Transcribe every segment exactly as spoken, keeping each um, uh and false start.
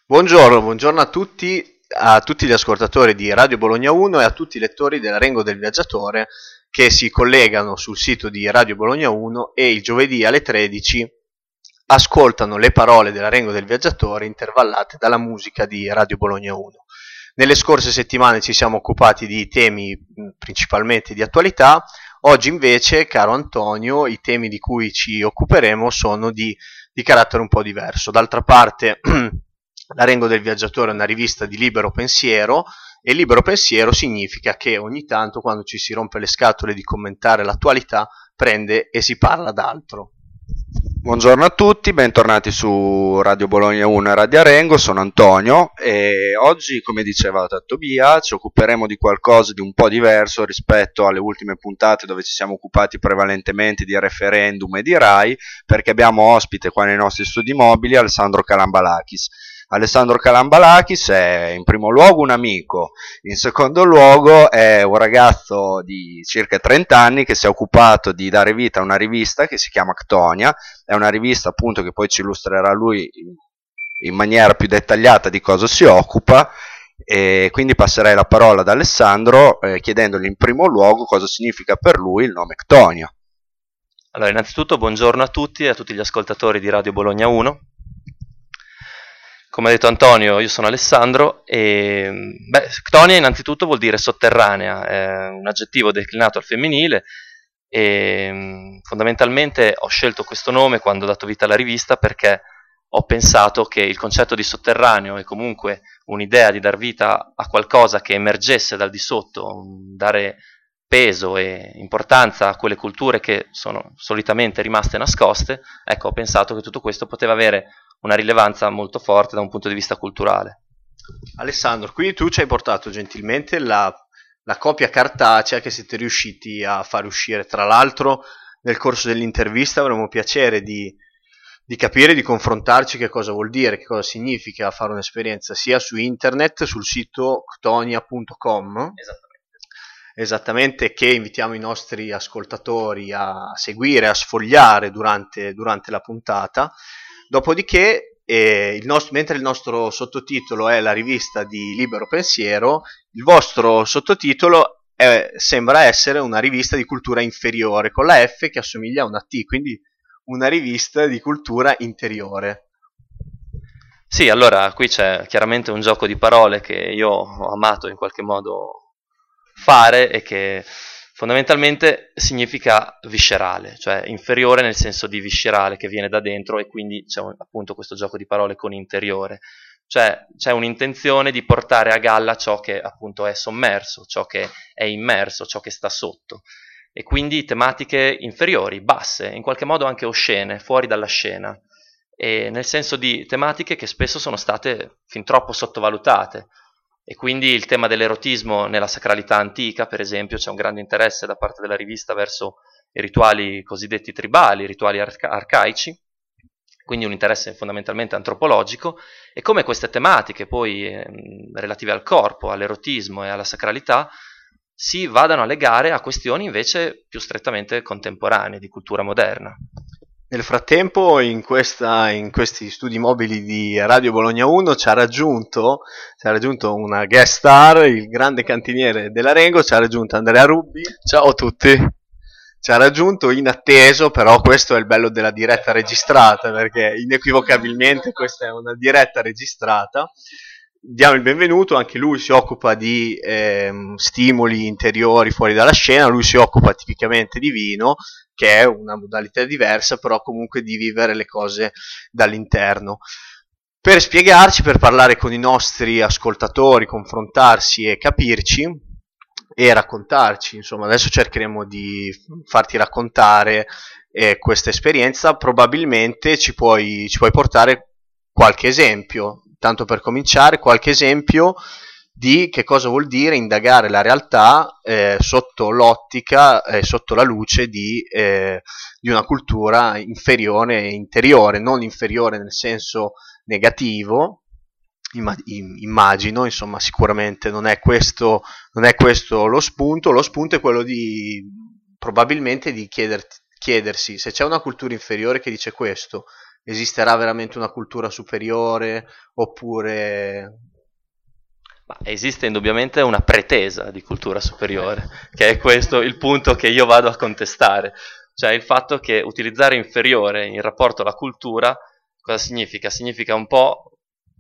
Buongiorno, buongiorno a tutti, a tutti gli ascoltatori di Radio Bologna uno e a tutti i lettori dell'Arengo del Viaggiatore che si collegano sul sito di Radio Bologna uno e il giovedì alle tredici ascoltano le parole dell'Arengo del Viaggiatore intervallate dalla musica di Radio Bologna uno. Nelle scorse settimane ci siamo occupati di temi principalmente di attualità. Oggi invece, caro Antonio, i temi di cui ci occuperemo sono di, di carattere un po' diverso. D'altra parte, l'Arengo del Viaggiatore è una rivista di libero pensiero e libero pensiero significa che ogni tanto, quando ci si rompe le scatole di commentare l'attualità, prende e si parla d'altro. Buongiorno a tutti, bentornati su Radio Bologna uno e Radio Arengo, sono Antonio e oggi, come diceva Tobia, ci occuperemo di qualcosa di un po' diverso rispetto alle ultime puntate dove ci siamo occupati prevalentemente di referendum e di RAI, perché abbiamo ospite qua nei nostri studi mobili Alessandro Calambalakis. Alessandro Calambalakis è in primo luogo un amico, in secondo luogo è un ragazzo di circa trenta anni che si è occupato di dare vita a una rivista che si chiama Ctonia. È una rivista appunto che poi ci illustrerà lui in maniera più dettagliata di cosa si occupa, e quindi passerei la parola ad Alessandro eh, chiedendogli in primo luogo cosa significa per lui il nome Ctonia. Allora, innanzitutto buongiorno a tutti e a tutti gli ascoltatori di Radio Bologna uno. Come ha detto Antonio, io sono Alessandro e beh, Ctonia innanzitutto vuol dire sotterranea, è un aggettivo declinato al femminile e fondamentalmente ho scelto questo nome quando ho dato vita alla rivista perché ho pensato che il concetto di sotterraneo e comunque un'idea di dar vita a qualcosa che emergesse dal di sotto, dare peso e importanza a quelle culture che sono solitamente rimaste nascoste, ecco, ho pensato che tutto questo poteva avere una rilevanza molto forte da un punto di vista culturale. Alessandro, quindi tu ci hai portato gentilmente la, la copia cartacea che siete riusciti a far uscire. Tra l'altro, nel corso dell'intervista avremo piacere di, di capire, di confrontarci che cosa vuol dire, che cosa significa fare un'esperienza sia su internet, sul sito ctonia punto com. Esattamente. Esattamente, che invitiamo i nostri ascoltatori a seguire, a sfogliare durante, durante la puntata. Dopodiché, eh, il nostro, mentre il nostro sottotitolo è la rivista di libero pensiero, il vostro sottotitolo è, sembra essere una rivista di cultura inferiore, con la F che assomiglia a una T, quindi una rivista di cultura interiore. Sì, allora qui c'è chiaramente un gioco di parole che io ho amato in qualche modo fare e che fondamentalmente significa viscerale, cioè inferiore nel senso di viscerale che viene da dentro, e quindi c'è un, appunto questo gioco di parole con interiore, cioè c'è un'intenzione di portare a galla ciò che appunto è sommerso, ciò che è immerso, ciò che sta sotto, e quindi tematiche inferiori, basse, in qualche modo anche oscene, fuori dalla scena, e nel senso di tematiche che spesso sono state fin troppo sottovalutate. E quindi il tema dell'erotismo nella sacralità antica, per esempio, c'è un grande interesse da parte della rivista verso i rituali cosiddetti tribali, i rituali arca- arcaici, quindi un interesse fondamentalmente antropologico, e come queste tematiche poi eh, relative al corpo, all'erotismo e alla sacralità si vadano a legare a questioni invece più strettamente contemporanee, di cultura moderna. Nel frattempo, in, questa, in questi studi mobili di Radio Bologna uno ci ha raggiunto, ci ha raggiunto una guest star, il grande cantiniere dell'Arengo, ci ha raggiunto Andrea Rubbi. Ciao a tutti. Ci ha raggiunto inatteso, però questo è il bello della diretta registrata, perché inequivocabilmente questa è una diretta registrata. Diamo il benvenuto, anche lui si occupa di eh, stimoli interiori fuori dalla scena, lui si occupa tipicamente di vino, che è una modalità diversa, però comunque di vivere le cose dall'interno. Per spiegarci, per parlare con i nostri ascoltatori, confrontarsi e capirci e raccontarci, insomma, adesso cercheremo di farti raccontare eh, questa esperienza. Probabilmente ci puoi, ci puoi portare qualche esempio, tanto per cominciare, qualche esempio di che cosa vuol dire indagare la realtà eh, sotto l'ottica e eh, sotto la luce di, eh, di una cultura inferiore e interiore, non inferiore nel senso negativo, immagino, insomma, sicuramente non è questo, non è questo lo spunto. Lo spunto è quello di probabilmente di chiederti, chiedersi se c'è una cultura inferiore che dice questo, esisterà veramente una cultura superiore oppure... Ma esiste indubbiamente una pretesa di cultura superiore, che è questo il punto che io vado a contestare, cioè il fatto che utilizzare inferiore in rapporto alla cultura, cosa significa? Significa un po'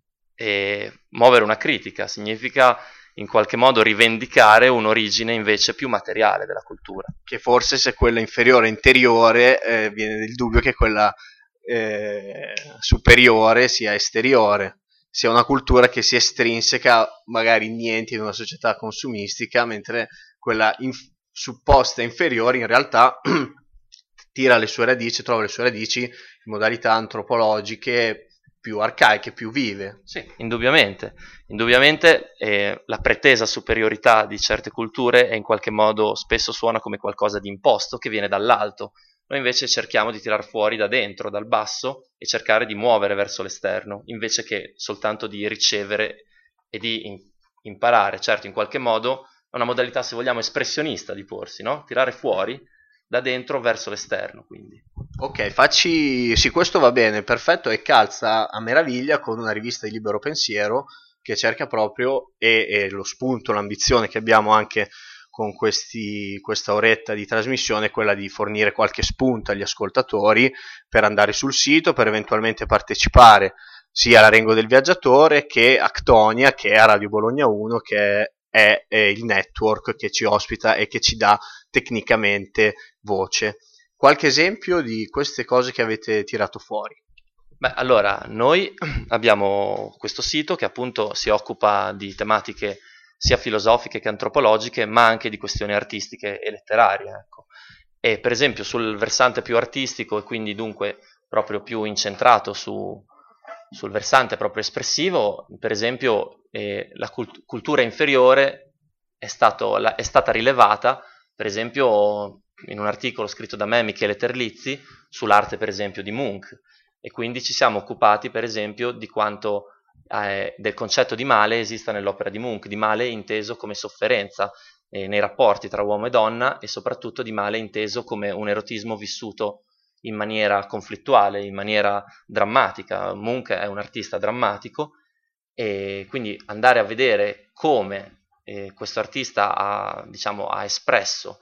eh, muovere una critica, significa in qualche modo rivendicare un'origine invece più materiale della cultura. Che forse se quella inferiore è interiore, eh, viene il dubbio che quella eh, superiore sia esteriore, sia una cultura che si estrinseca magari in niente in una società consumistica, mentre quella inf- supposta inferiore in realtà tira le sue radici, trova le sue radici in modalità antropologiche più arcaiche, più vive. Sì, indubbiamente. Indubbiamente eh, la pretesa superiorità di certe culture è in qualche modo spesso suona come qualcosa di imposto che viene dall'alto. Noi invece cerchiamo di tirar fuori da dentro, dal basso, e cercare di muovere verso l'esterno, invece che soltanto di ricevere e di in- imparare. Certo, in qualche modo è una modalità, se vogliamo, espressionista di porsi, no? Tirare fuori da dentro verso l'esterno, quindi. Ok, facci... Sì, questo va bene, perfetto, e calza a meraviglia con una rivista di libero pensiero che cerca proprio, e, e lo spunto, l'ambizione che abbiamo anche con questi, questa oretta di trasmissione, è quella di fornire qualche spunto agli ascoltatori per andare sul sito, per eventualmente partecipare sia alla Rengo del Viaggiatore che a Ctonia, che è a Radio Bologna uno, che è, è il network che ci ospita e che ci dà tecnicamente voce. Qualche esempio di queste cose che avete tirato fuori? Beh, allora, noi abbiamo questo sito che appunto si occupa di tematiche sia filosofiche che antropologiche, ma anche di questioni artistiche e letterarie, ecco. E per esempio sul versante più artistico, e quindi dunque proprio più incentrato su, sul versante proprio espressivo, per esempio eh, la cult- cultura inferiore è, stato, la, è stata rilevata, per esempio in un articolo scritto da me, Michele Terlizzi, sull'arte per esempio di Munch, e quindi ci siamo occupati per esempio di quanto eh, del concetto di male esista nell'opera di Munch, di male inteso come sofferenza eh, nei rapporti tra uomo e donna, e soprattutto di male inteso come un erotismo vissuto in maniera conflittuale, in maniera drammatica. Munch è un artista drammatico, e quindi andare a vedere come eh, questo artista ha, diciamo, ha espresso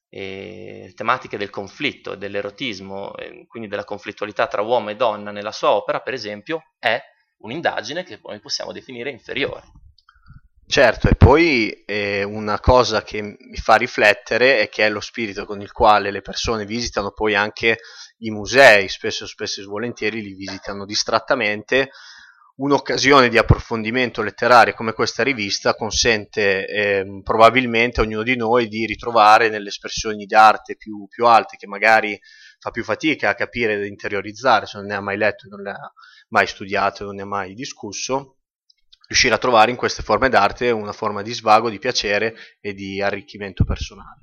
eh, tematiche del conflitto e dell'erotismo, eh, quindi della conflittualità tra uomo e donna nella sua opera, per esempio, è un'indagine che poi possiamo definire inferiore. Certo, e poi eh, una cosa che mi fa riflettere è che è lo spirito con il quale le persone visitano poi anche i musei, spesso, spesso e volentieri li visitano distrattamente. Un'occasione di approfondimento letterario come questa rivista consente eh, probabilmente a ognuno di noi di ritrovare nelle espressioni d'arte più, più alte, che magari fa più fatica a capire ed interiorizzare se non ne ha mai letto, non ne ha mai studiato, non ne ha mai discusso, riuscire a trovare in queste forme d'arte una forma di svago, di piacere e di arricchimento personale.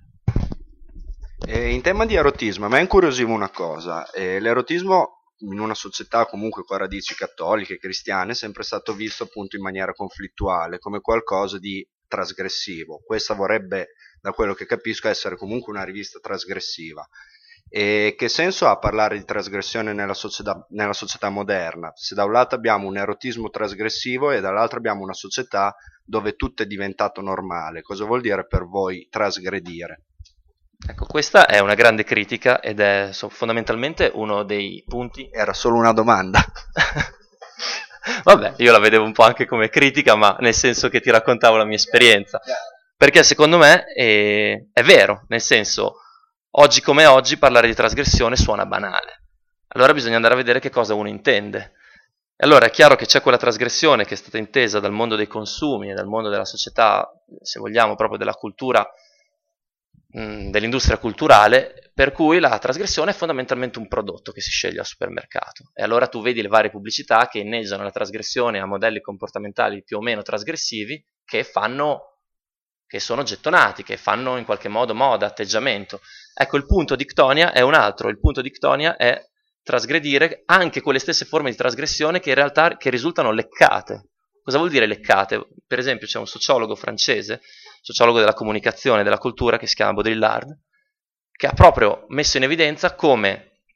E in tema di erotismo, a me incuriosiva una cosa, eh, l'erotismo in una società comunque con radici cattoliche, cristiane, è sempre stato visto appunto in maniera conflittuale, come qualcosa di trasgressivo. Questa vorrebbe, da quello che capisco, essere comunque una rivista trasgressiva. E che senso ha parlare di trasgressione nella società, nella società moderna, se da un lato abbiamo un erotismo trasgressivo e dall'altro abbiamo una società dove tutto è diventato normale? Cosa vuol dire per voi trasgredire? Ecco, questa è una grande critica ed è so, fondamentalmente uno dei punti... Era solo una domanda. Vabbè, io la vedevo un po' anche come critica, ma nel senso che ti raccontavo la mia esperienza. Perché secondo me è, è vero, nel senso, oggi come oggi parlare di trasgressione suona banale. Allora bisogna andare a vedere che cosa uno intende. E allora è chiaro che c'è quella trasgressione che è stata intesa dal mondo dei consumi e dal mondo della società, se vogliamo, proprio della cultura, mh, dell'industria culturale, per cui la trasgressione è fondamentalmente un prodotto che si sceglie al supermercato. E allora tu vedi le varie pubblicità che inneggiano la trasgressione a modelli comportamentali più o meno trasgressivi che fanno... che sono gettonati, che fanno in qualche modo moda, atteggiamento. Ecco, il punto di Ctonia è un altro, il punto di Ctonia è trasgredire anche quelle stesse forme di trasgressione che in realtà che risultano leccate. Cosa vuol dire leccate? Per esempio c'è un sociologo francese, sociologo della comunicazione e della cultura, che si chiama Baudrillard, che ha proprio messo in evidenza come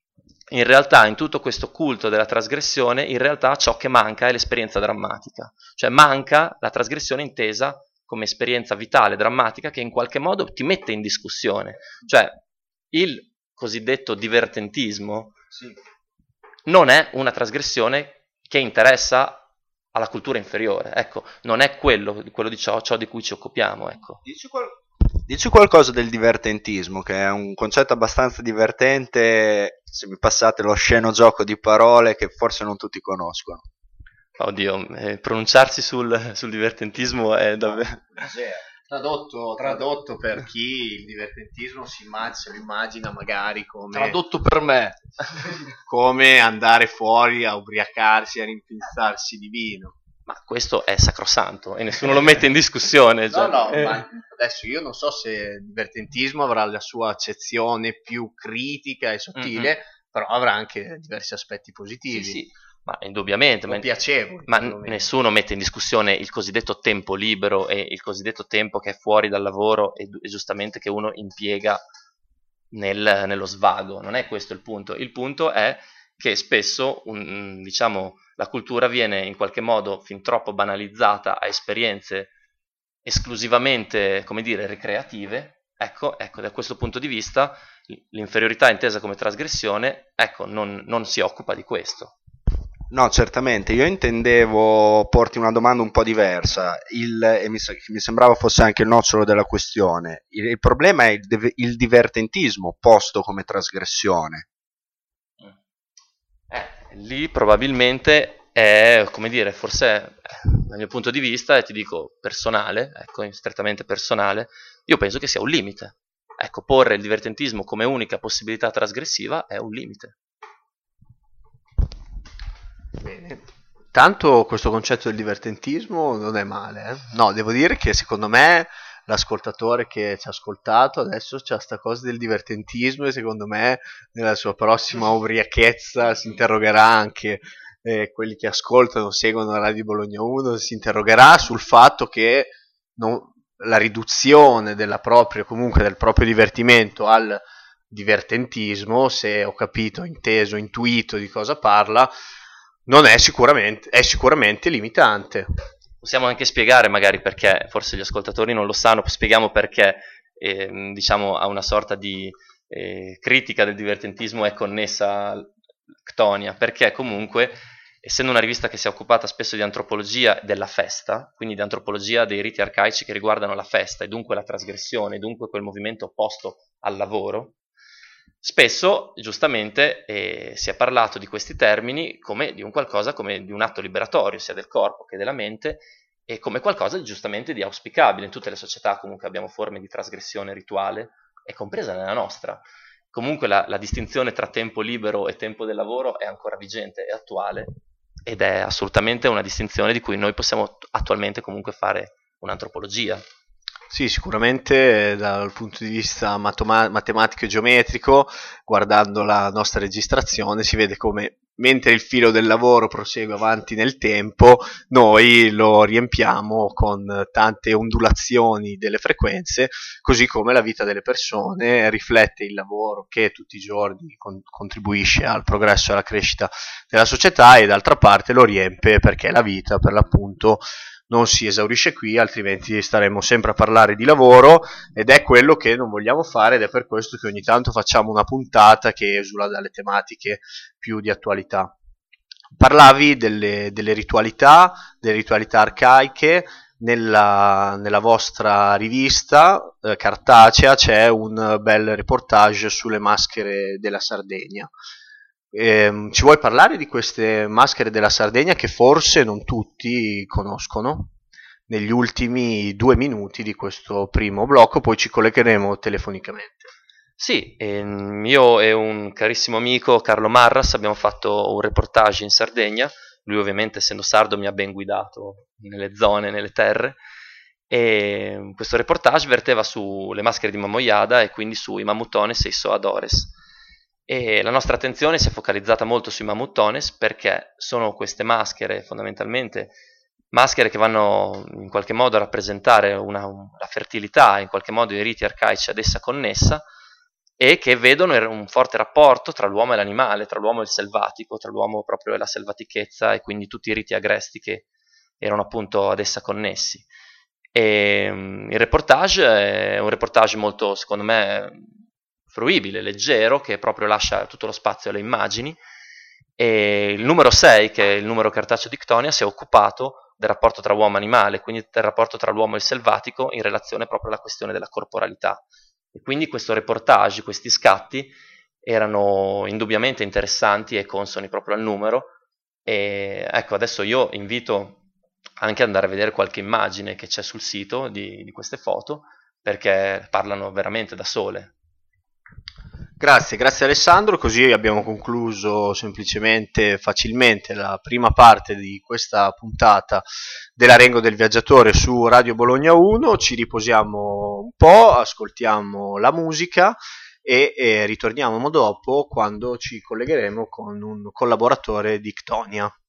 in realtà in tutto questo culto della trasgressione, in realtà ciò che manca è l'esperienza drammatica, cioè manca la trasgressione intesa come esperienza vitale, drammatica, che in qualche modo ti mette in discussione, cioè il cosiddetto divertentismo Sì. non è una trasgressione che interessa alla cultura inferiore, ecco, non è quello, quello di ciò, ciò di cui ci occupiamo, ecco. Dici, qual- dici qualcosa del divertentismo, che è un concetto abbastanza divertente, se mi passate lo sceno gioco di parole che forse non tutti conoscono. Oddio, eh, pronunciarsi sul, sul divertentismo è davvero... Tradotto, tradotto per chi il divertentismo si immagina, se lo immagina magari come, Tradotto per me. come andare fuori a ubriacarsi, a rimpinzarsi di vino. Ma questo è sacrosanto e nessuno lo mette in discussione. No, Cioè. no, Eh. ma adesso io non so se il divertentismo avrà la sua accezione più critica e sottile, Mm-hmm. però avrà anche diversi aspetti positivi. Sì, sì, ma indubbiamente. O Ma, piacevoli. ma perlomeno. nessuno mette in discussione il cosiddetto tempo libero e il cosiddetto tempo che è fuori dal lavoro e, e giustamente che uno impiega nel, nello svago. Non è questo il punto. Il punto è che spesso un, diciamo, la cultura viene in qualche modo fin troppo banalizzata a esperienze esclusivamente, come dire, ricreative. Ecco, ecco, da questo punto di vista l'inferiorità intesa come trasgressione, ecco, non, non si occupa di questo. No, certamente, io intendevo porti una domanda un po' diversa, il, e mi, mi sembrava fosse anche il nocciolo della questione. Il, il problema è il, il divertentismo posto come trasgressione. Eh, lì probabilmente è, come dire, forse dal mio punto di vista, e ti dico personale, ecco, strettamente personale, io penso che sia un limite. Ecco, porre il divertentismo come unica possibilità trasgressiva è un limite. Bene. Tanto questo concetto del divertentismo non è male, eh? No, devo dire che secondo me l'ascoltatore che ci ha ascoltato adesso c'ha sta cosa del divertentismo e secondo me nella sua prossima ubriachezza si interrogerà anche, eh, quelli che ascoltano, seguono Radio Bologna uno, si interrogerà sul fatto che non, la riduzione della propria, comunque del proprio divertimento al divertentismo, se ho capito, inteso, intuito di cosa parla, non è sicuramente, è sicuramente limitante. Possiamo anche spiegare magari perché, forse gli ascoltatori non lo sanno, spieghiamo perché eh, diciamo a una sorta di eh, critica del divertentismo è connessa Ctonia, perché comunque essendo una rivista che si è occupata spesso di antropologia della festa, quindi di antropologia dei riti arcaici che riguardano la festa e dunque la trasgressione, dunque quel movimento opposto al lavoro, spesso, giustamente, eh, si è parlato di questi termini come di un qualcosa, come di un atto liberatorio, sia del corpo che della mente, e come qualcosa giustamente di auspicabile. In tutte le società comunque abbiamo forme di trasgressione rituale, e compresa nella nostra. Comunque la, la distinzione tra tempo libero e tempo del lavoro è ancora vigente, è attuale, ed è assolutamente una distinzione di cui noi possiamo attualmente comunque fare un'antropologia. Sì, sicuramente dal punto di vista matoma- matematico e geometrico, guardando la nostra registrazione, si vede come mentre il filo del lavoro prosegue avanti nel tempo, noi lo riempiamo con tante ondulazioni delle frequenze, così come la vita delle persone riflette il lavoro che tutti i giorni con- contribuisce al progresso e alla crescita della società e d'altra parte lo riempie perché la vita, per l'appunto, non si esaurisce qui, altrimenti staremo sempre a parlare di lavoro ed è quello che non vogliamo fare ed è per questo che ogni tanto facciamo una puntata che esula dalle tematiche più di attualità. Parlavi delle, delle ritualità, delle ritualità arcaiche. Nella, nella vostra rivista eh, cartacea c'è un bel reportage sulle maschere della Sardegna. Eh, ci vuoi parlare di queste maschere della Sardegna che forse non tutti conoscono? Negli ultimi due minuti di questo primo blocco, poi ci collegheremo telefonicamente. Sì, ehm, io e un carissimo amico, Carlo Marras, abbiamo fatto un reportage in Sardegna. Lui ovviamente, essendo sardo, mi ha ben guidato nelle zone, nelle terre. E questo reportage verteva sulle maschere di Mamoiada e quindi sui Mamutones e i Soadores. E la nostra attenzione si è focalizzata molto sui Mamutones perché sono queste maschere fondamentalmente maschere che vanno in qualche modo a rappresentare una, un, la fertilità, in qualche modo i riti arcaici ad essa connessa, e che vedono un forte rapporto tra l'uomo e l'animale, tra l'uomo e il selvatico, tra l'uomo proprio e la selvatichezza e quindi tutti i riti agresti che erano appunto ad essa connessi. E um, il reportage è un reportage molto, secondo me, fruibile, leggero, che proprio lascia tutto lo spazio alle immagini. E il numero sei, che è il numero cartaceo di Ctonia, si è occupato del rapporto tra uomo e animale, quindi del rapporto tra l'uomo e il selvatico in relazione proprio alla questione della corporalità. E quindi questo reportage, questi scatti, erano indubbiamente interessanti e consoni proprio al numero. E ecco, adesso io invito anche ad andare a vedere qualche immagine che c'è sul sito di, di queste foto, perché parlano veramente da sole. Grazie, grazie Alessandro, così abbiamo concluso semplicemente, facilmente, la prima parte di questa puntata dell'Arengo del Viaggiatore su Radio Bologna uno, ci riposiamo un po', ascoltiamo la musica e, e ritorniamo dopo quando ci collegheremo con un collaboratore di Ctonia.